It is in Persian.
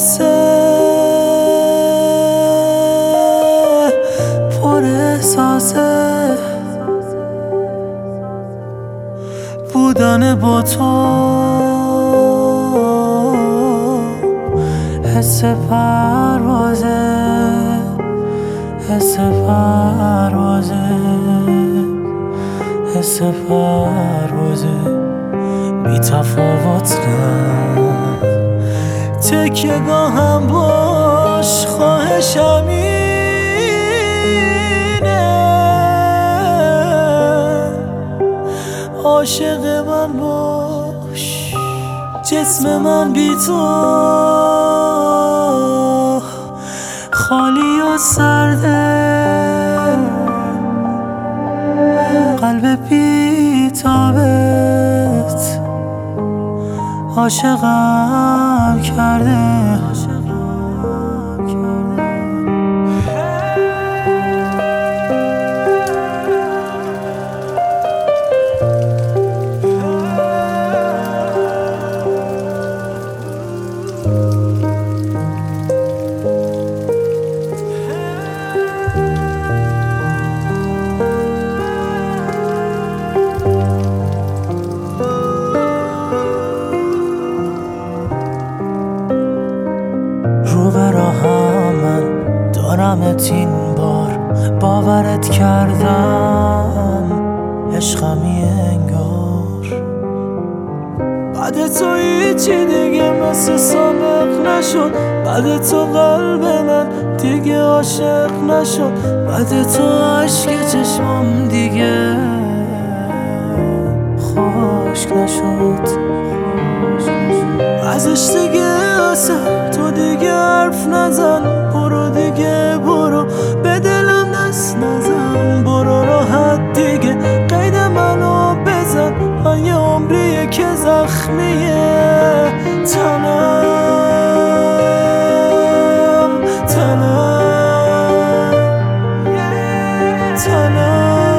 واسه پر احساسه بودن با تو حس پروازه حس پروازه حس پروازه بی تفاوت نه تکیه گاهم باش خواهشم اینه عاشق من باش جسم من بی تو خالی و سرده قلب بی تابت عاشقم کرده رو به راهم من دارمت این بار باورت کردم عشقمی انگار بعد تو هیچی دیگه مثل سابق نشد بعد تو قلب من دیگه عاشق نشد بعد تو عشق چشمم دیگه خشک نشد ازش دیگه اصلا تو دیگه حرف نزن برو دیگه برو به دلم دست نزن برو راحت دیگه قید منو بزن من یه عمریه که زخمیه